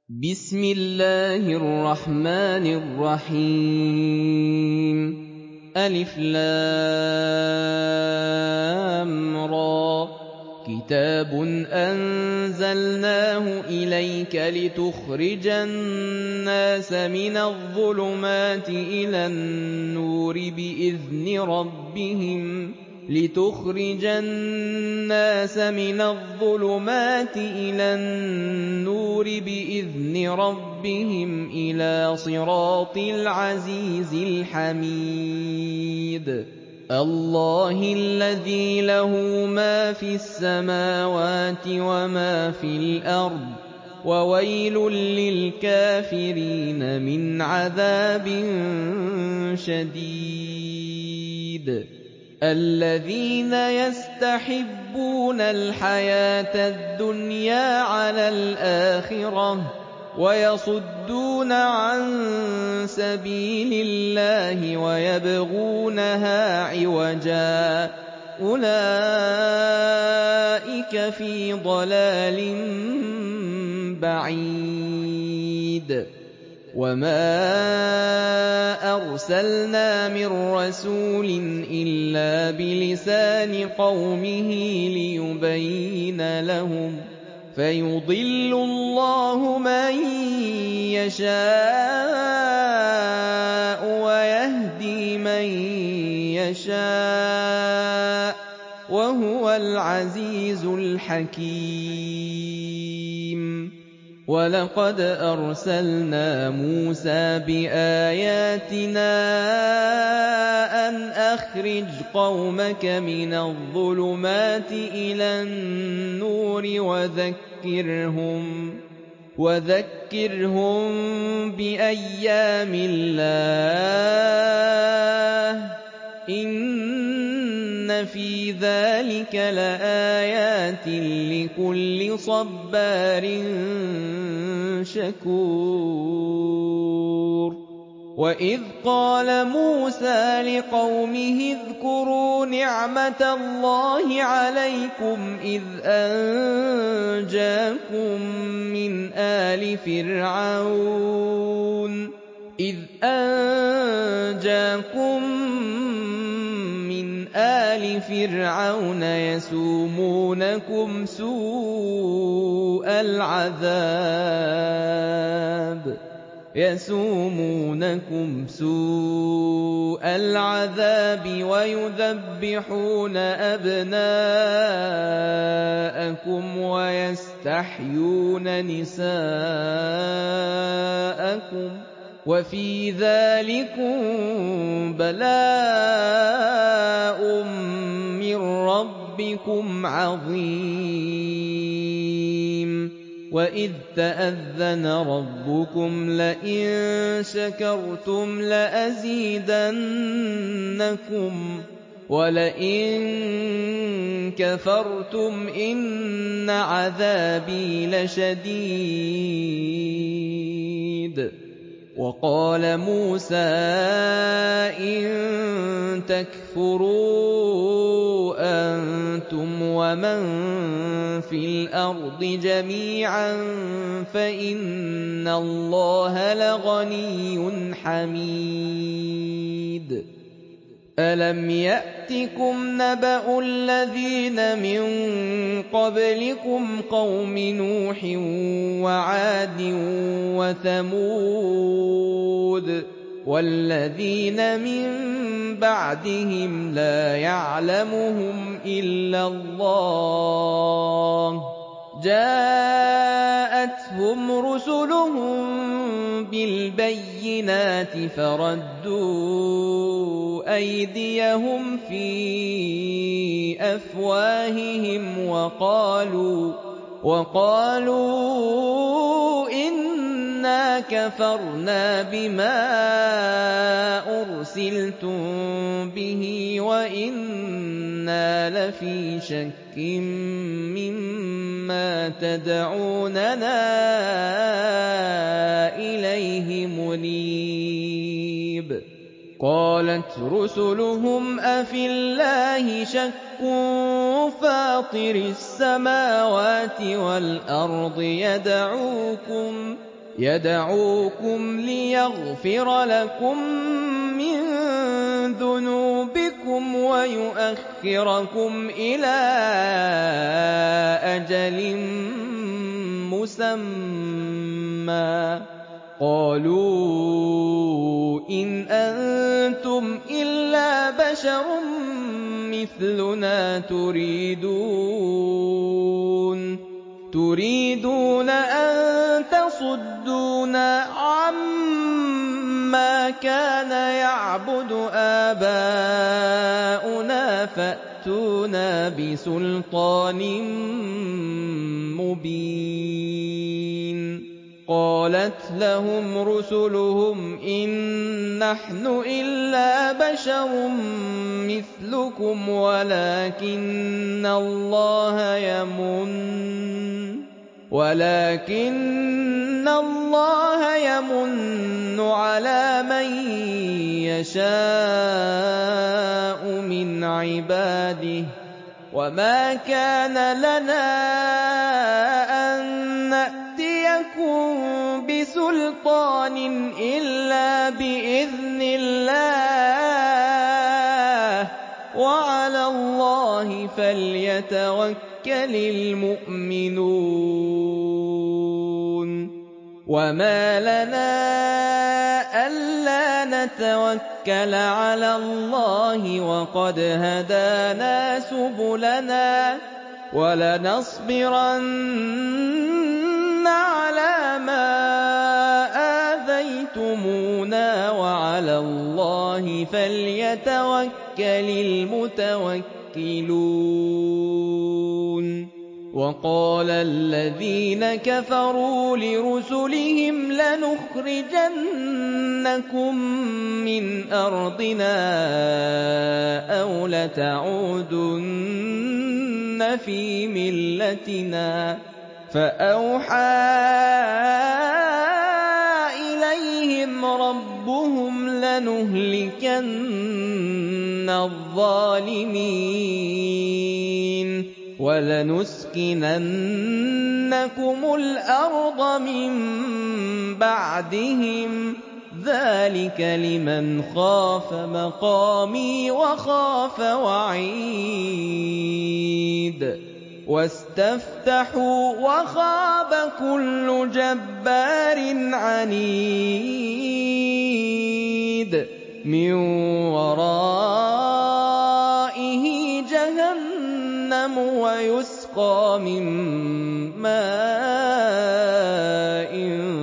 بسم الله الرحمن الرحيم ألف لام را كتاب أنزلناه إليك لتخرج الناس من الظلمات إلى النور بإذن ربهم إلى صراط العزيز الحميد الله الذي له ما في السماوات وما في الأرض وويل للكافرين من عذاب شديد الذين يستحبون الحياة الدنيا على الآخرة ويصدون عن سبيل الله ويبغونها عوجا أولئك في ضلال بعيد وما أرسلنا من رسول إلا بلسان قومه ليبين لهم فيضل الله من يشاء ويهدي من يشاء وهو العزيز الحكيم ولقد أرسلنا موسى بآياتنا أن أخرج قومك من الظلمات إلى النور وذكرهم بأيام الله إن في ذلك لآيات لكل صبار شكور وإذ قال موسى لقومه اذكروا نعمة الله عليكم إذ أنجاكم من آل فرعون يسومونكم سوء العذاب ويذبحون أبناءكم ويستحيون نساءكم وفي ذلكم بلاء من ربكم عظيم وإذ تأذن ربكم لئن شكرتم لأزيدنكم ولئن كفرتم إن عذابي لشديد وقال موسى إن تكفروا أنتم ومن في الأرض جميعا فإن الله لغني حميد ألم يأتكم نبأ الذين من قبلكم قوم نوح وعاد وثمود والذين من بعدهم لا يعلمهم إلا الله جاءتهم رسلهم بالبينات فردوا أيديهم في أفواههم وقالوا إنا كفرنا بما أرسلتم به وإنا لفي شك مما تدعوننا إليه مريب قالت رسلهم أفي الله شك فاطر السماوات والأرض يدعوكم ليغفر لكم من ذنوبكم ويؤخركم إلى أجل مسمى قالوا إن أنتم إلا بشر مثلنا تريدون أن تصدونا عما كان يعبد آباؤنا فأتونا بسلطان مبين قالت لهم رسلهم إن نحن إلا بشر مثلكم ولكن الله يمن على من يشاء من عباده وما كان لنا أن نأتيكم بسلطان إلا بإذن الله وعلى الله فليتوكل المؤمنون وما لنا ألا نتوكل على الله وقد هدانا سبلنا ولنصبرن على ما آذيتمونا وعلى الله فليتوكل المتوكلون وقال الذين كفروا لرسلهم لنخرجنكم من أرضنا أو لتعودن في ملتنا فأوحى إليهم ربهم لنهلكن الظالمين ولنسكننكم الأرض من بعدهم ذلك لمن خاف مقامي وخاف وعيد واستفتحوا وخاب كل جبار عنيد من ورائه جهنم ويسقى من ماء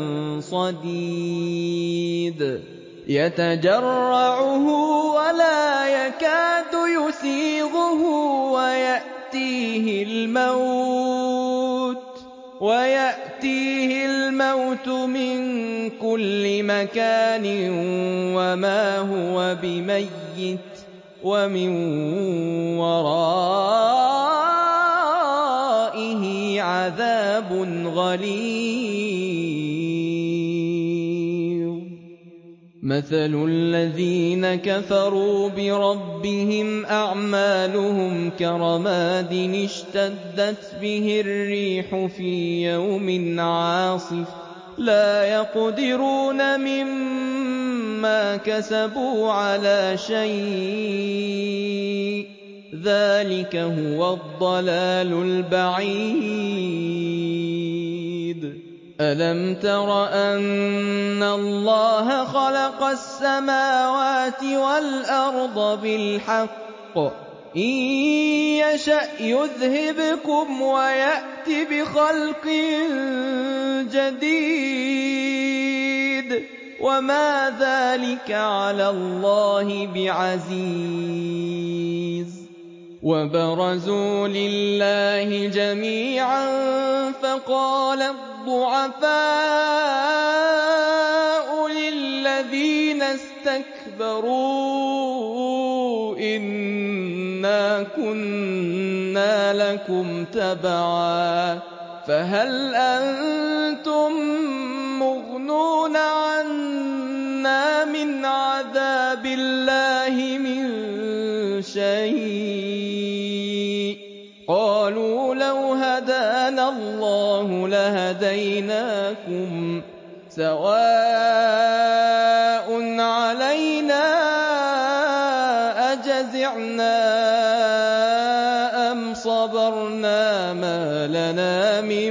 صديد يتجرعه ولا يكاد يسيغه ويأتيه الموت من كل مكان وما هو بميت ومن ورائه عذاب غليظ مثل الذين كفروا بربهم أعمالهم كرماد اشتدت به الريح في يوم عاصف لا يقدرون مما كسبوا على شيء ذلك هو الضلال البعيد ألم تر أن الله خلق السماوات والأرض بالحق إن يشأ يذهبكم ويأت بخلق جديد وما ذلك على الله بعزيز وبرزوا لله جميعا فقال الضعفاء للذين استكبروا إنا كنا لكم تبعا فهل أنتم مغنون عنا من عذاب الله من شيء قالوا لو هدانا الله لهديناكم سَوَاءٌ عَلَيْنَا أَجَزِعْنَا أَمْ صَبَرْنَا مَا لَنَا مِن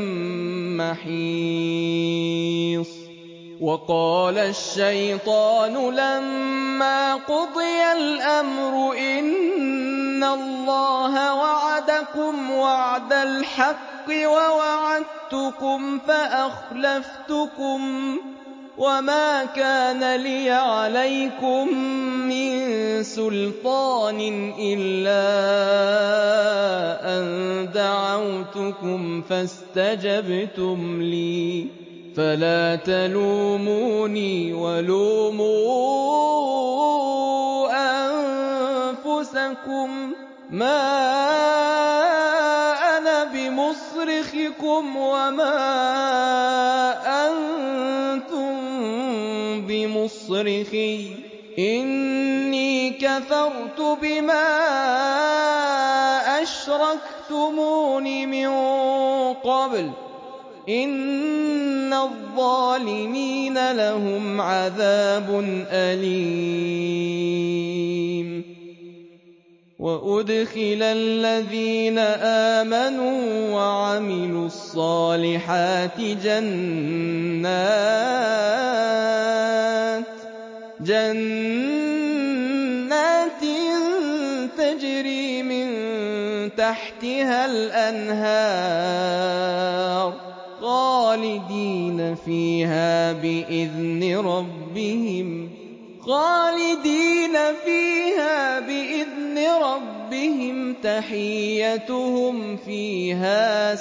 مَّحِيصٍ وَقَالَ الشَّيْطَانُ لَمَّا قُضِيَ الْأَمْرُ إِنَّ اللَّهَ وَعَدَكُمْ وَعْدَ الْحَقِّ وَوَعَدتُّكُمْ فَأَخْلَفْتُكُمْ وَمَا كَانَ لِيَ عَلَيْكُم مِّن سُلْطَانٍ إِلَّا أَن دَعَوْتُكُمْ فَاسْتَجَبْتُمْ لِي فَلَا تَلُومُونِي وَلُومُوا أَنفُسَكُم مَّا أَنَا بِمُصْرِخِكُمْ وَمَا أَنتُم بِمُصْرِخِيَّ ۖ إِنِّي كَفَرْتُ بِمَا أَشْرَكْتُمُونِ مِن قَبْلُ ۗ إِنَّ الظَّالِمِينَ لَهُمْ عَذَابٌ أَلِيمٌ وَأُدْخِلَ الَّذِينَ آمَنُوا وَعَمِلُوا الصَّالِحَاتِ جَنَّاتٍ تَجْرِي مِن تَحْتِهَا الْأَنْهَارُ خَالِدِينَ فِيهَا بِإِذْنِ رَبِّهِمْ تَحِيَّتُهُمْ فِيهَا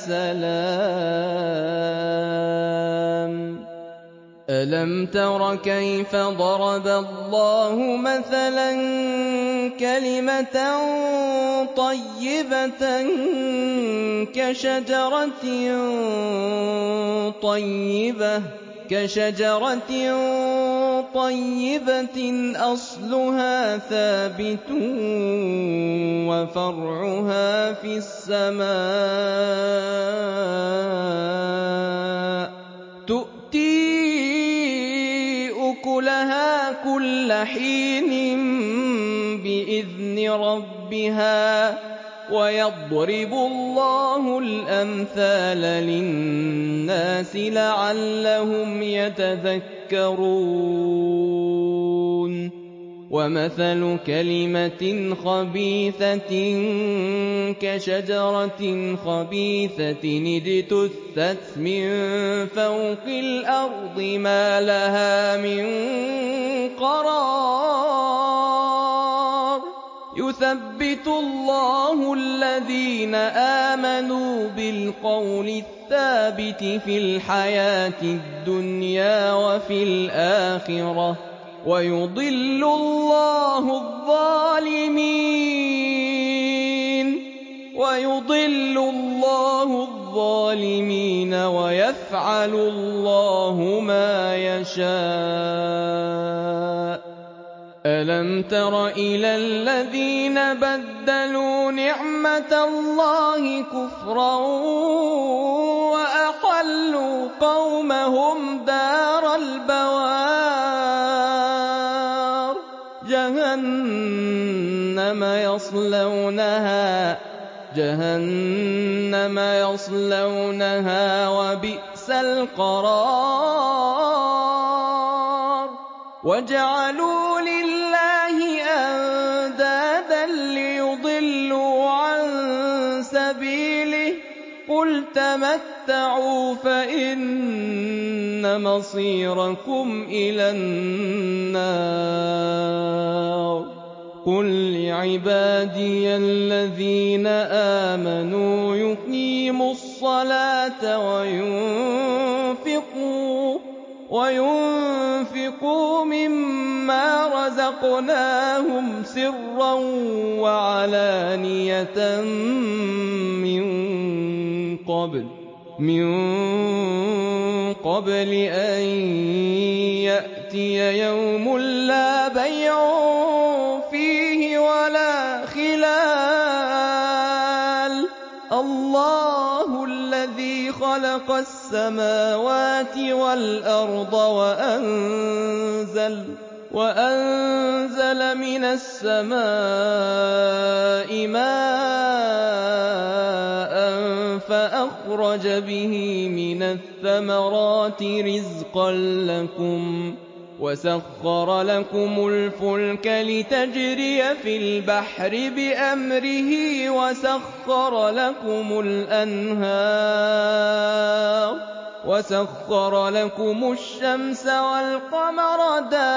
سَلَامٌ أَلَمْ تَرَ كَيْفَ ضَرَبَ اللَّهُ مَثَلًا كَلِمَةً طَيِّبَةً كَشَجَرَةٍ طَيِّبَةٍ أَصْلُهَا ثَابِتٌ وَفَرْعُهَا فِي السَّمَاءِ تُؤْتِي أُكُلَهَا كُلَّ حِينٍ بِإِذْنِ رَبِّهَا ۗ وَيَضْرِبُ اللَّهُ الْأَمْثَالَ لِلنَّاسِ لَعَلَّهُمْ يَتَذَكَّرُونَ وَمَثَلُ كَلِمَةٍ خَبِيثَةٍ كَشَجَرَةٍ خَبِيثَةٍ اجْتُثَّتْ مِن فَوْقِ الْأَرْضِ مَا لَهَا مِن قَرَارٍ يُثَبِّتُ اللَّهُ الَّذِينَ آمَنُوا بِالْقَوْلِ الثَّابِتِ فِي الْحَيَاةِ الدُّنْيَا وَفِي الْآخِرَةِ ۖ وَيُضِلُّ اللَّهُ الظَّالِمِينَ وَيَفْعَلُ اللَّهُ مَا يَشَاءُ أَلَمْ تَرَ إِلَى الَّذِينَ بَدَّلُوا نِعْمَةَ اللَّهِ كُفْرًا وَأَحَلُّوا قَوْمَهُمْ دَارَ الْبَوَارِ جَهَنَّمَ يَصْلَوْنَهَا وَبِئْسَ الْقَرَارُ وَجَعَلُوا لِلَّهِ أَندَادًا لِّيُضِلُّوا عَن سَبِيلِهِ ۗ قُلْ تَمَتَّعُوا فَإِنَّ مَصِيرَكُمْ إِلَى النَّارِ قُل لِّعِبَادِيَ الَّذِينَ آمَنُوا يُقِيمُوا الصَّلَاةَ وَيُنفِقُوا مِمَّا رَزَقْنَاهُمْ سِرًّا وَعَلَانِيَةً مِّن قَبْلِ أَن يَأْتِيَ يَوْمٌ لَّا بَيْعٌ فِيهِ وَلَا خِلَالٌ اللَّهُ الَّذِي خَلَقَ السَّمَاوَاتِ وَالْأَرْضَ وَأَنزَلَ مِنَ السَّمَاءِ مَاءً فَأَخْرَجَ بِهِ مِنَ الثَّمَرَاتِ رِزْقًا لَّكُمْ وَسَخَّرَ لَكُمُ الْفُلْكَ لِتَجْرِيَ فِي الْبَحْرِ بِأَمْرِهِ وَسَخَّرَ لَكُمُ الْأَنْهَارَ وَسَخَّرَ لَكُمُ الشَّمْسَ وَالْقَمَرَ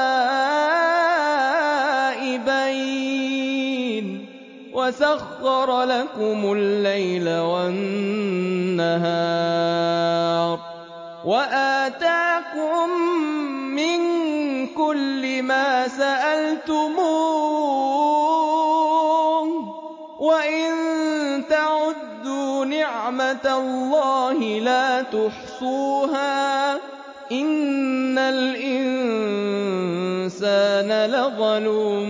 دَائِبَيْنِ وَسَخَّرَ لَكُمُ اللَّيْلَ وَالنَّهَارَ وَآتَاكُم مِّن كُلِّ مَا سَأَلْتُمُوهُ ۚ وَإِن تَعُدُّوا نِعْمَةَ اللَّهِ لَا تُحْصُوهَا ۗ إِنَّ الْإِنسَانَ لَظَلُومٌ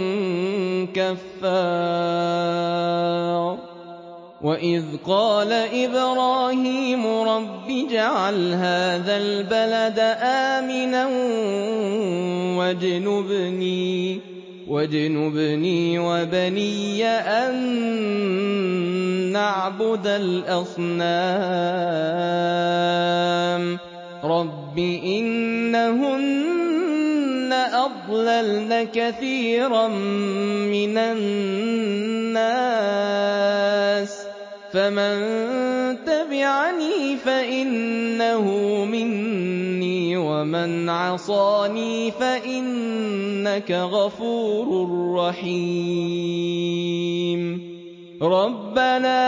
كَفَّارٌ وَإِذْ قَالَ إِبْرَاهِيمُ رَبِّ اجْعَلْ هَٰذَا الْبَلَدَ آمِنًا وَاجْنُبْنِي وَبَنِيَّ أَن نَّعْبُدَ الْأَصْنَامَ رَبِّ إِنَّهُنَّ أَضْلَلْنَ كَثِيرًا مِّنَ النَّاسِ فَمَن تَبِعَنِي فَإِنَّهُ مِنِّي وَمَنْ عَصَانِي فَإِنَّكَ غَفُورٌ رَّحِيمٌ رَبَّنَا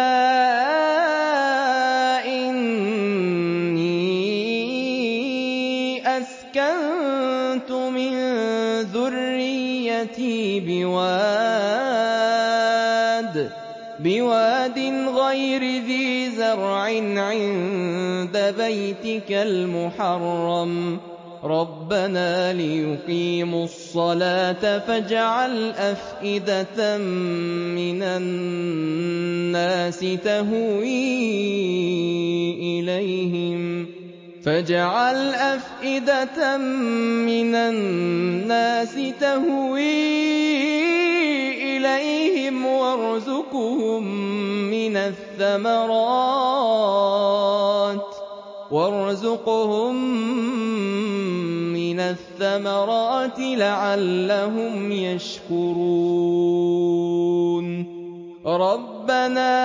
إِنِّي أَسْكَنتُ مِن ذُرِّيَّتِي بِوَادٍ غَيْرِ ذِي زَرْعٍ عِندَ بَيْتِكَ الْمُحَرَّمِ رَبَّنَا لِيُقِيمُوا الصَّلَاةَ فَاجْعَلْ أَفْئِدَةً مِّنَ النَّاسِ تَهْوِي إِلَيْهِمْ وَارْزُقْهُم مِّنَ الثَّمَرَاتِ لَعَلَّهُمْ يَشْكُرُونَ رَبَّنَا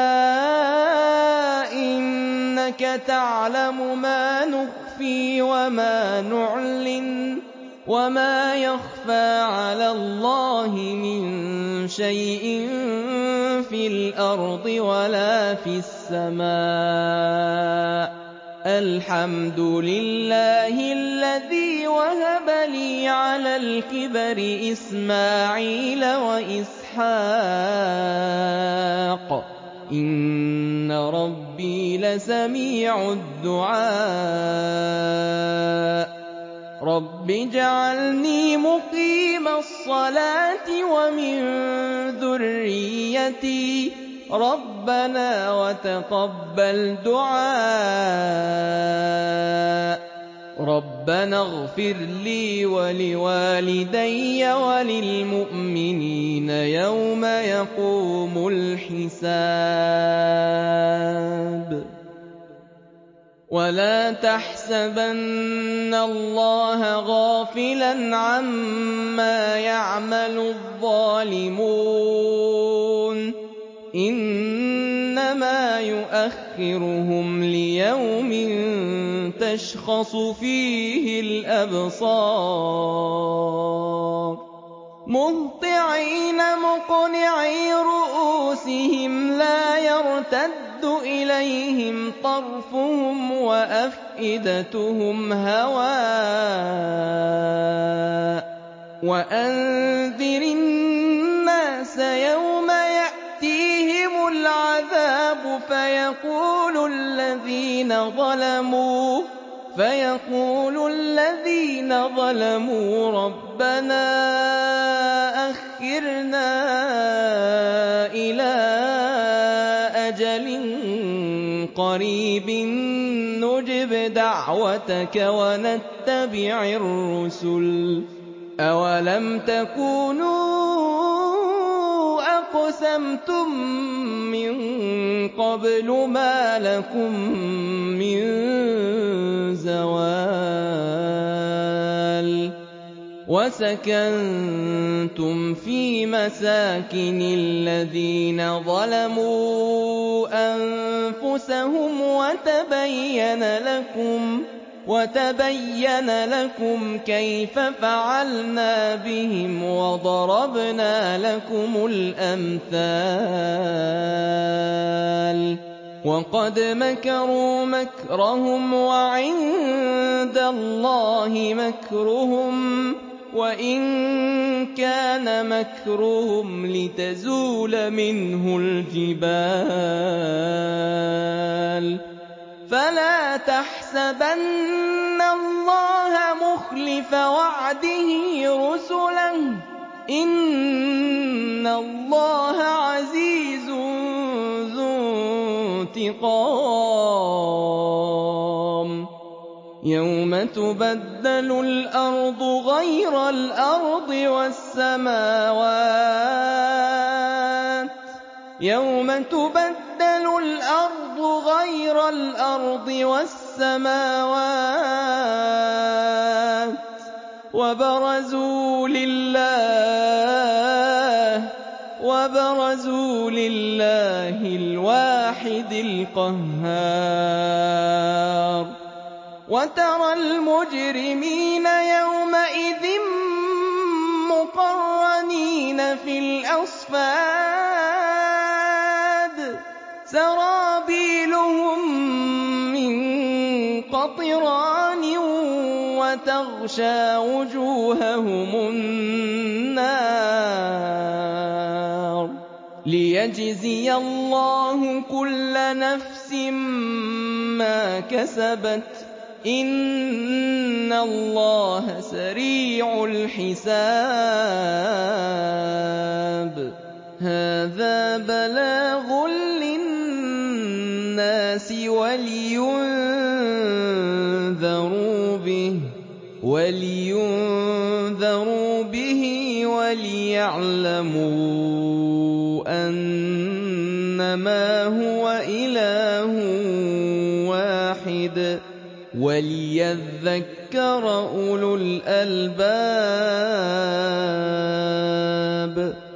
إِنَّكَ تَعْلَمُ مَا نُخْفِي وَمَا نُعْلِنُ وَمَا يَخْفَىٰ عَلَى اللَّهِ مِن شَيْءٍ فِي الْأَرْضِ وَلَا فِي السَّمَاءِ الْحَمْدُ لِلَّهِ الَّذِي وَهَبَ لِي عَلَى الْكِبَرِ إِسْمَاعِيلَ وَإِسْحَاقَ إِنَّ رَبِّي لَسَمِيعُ الدُّعَاءِ رَبِّ اجْعَلْنِي مُقِيمَ الصَّلَاةِ وَمِن ذُرِّيَّتِي رَبَّنَا وَتَقَبَّلْ دُعَاءِ رَبَّنَا اغْفِرْ لِي وَلِوَالِدَيَّ وَلِلْمُؤْمِنِينَ يَوْمَ يَقُومُ الْحِسَابُ وَلَا تَحْسَبَنَّ اللَّهَ غَافِلًا عَمَّا يَعْمَلُ الظَّالِمُونَ ۚ إِنَّمَا يُؤَخِّرُهُمْ لِيَوْمٍ تَشْخَصُ فِيهِ الْأَبْصَارُ مُهْطِعِينَ مُقْنِعِي رُءُوسِهِمْ لَا يَرْتَدُّ إِلَيْهِمْ طَرْفُهُمْ وَأَفْئِدَتُهُمْ هَوَاءٌ وَأَنذِرِ النَّاسَ يَوْمَ يَأْتِيهِمُ الْعَذَابُ فَيَقُولُ الَّذِينَ ظَلَمُوا رَبَّنَا أَخِّرْنَا إِلَىٰ أَجَلٍ قَرِيبٍ نُجِبْ دَعْوَتَكَ وَنَتَّبِعِ الرُّسُلَ أَوَلَمْ تَكُونُوا أَقْسَمْتُم مِّن قَبْلُ مَا لَكُم مِّن زَوَالٍ وَسَكَنتُمْ فِي مَسَاكِنِ الَّذِينَ ظَلَمُوا أَنفُسَهُمْ وَتَبَيَّنَ لَكُمْ كَيْفَ فَعَلْنَا بِهِمْ وَضَرَبْنَا لَكُمُ الْأَمْثَالَ وَقَدْ مَكَرُوا مَكْرَهُمْ وَعِندَ اللَّهِ مَكْرُهُمْ وَإِن كَانَ مَكْرُهُمْ لِتَزُولَ مِنْهُ الْجِبَالُ فَلَا تَحْسَبَنَّ اللَّهَ مُخْلِفَ وَعْدِهِ رُسُلَهُ ۗ إِنَّ اللَّهَ عَزِيزٌ ذُو انتِقَامٍ يَوْمَ تُبَدَّلُ الْأَرْضُ غَيْرَ الْأَرْضِ وَالسَّمَاوَاتُ وَبَرَزُوا لِلَّهِ الْوَاحِدِ الْقَهَّارِ وَتَرَى الْمُجْرِمِينَ يَوْمَئِذٍ مُّقَرَّنِينَ فِي الْأَصْفَادِ سَرَابِيلُهُم مِّن قَطِرَانٍ وَتَغْشَىٰ وُجُوهَهُمُ النَّارُ لِيَجْزِيَ اللَّهُ كُلَّ نَفْسٍ مَّا كَسَبَتْ ۚ إِنَّ اللَّهَ سَرِيعُ الْحِسَابِ هَٰذَا بَلَاغٌ لِّلنَّاسِ وَلِيُنذَرُوا بِهِ وَلِيَعْلَمُوا أَنَّمَا هُوَ إِلَٰهٌ وَاحِدٌ وَلِيَذَّكَّرَ أُولُو الْأَلْبَابِ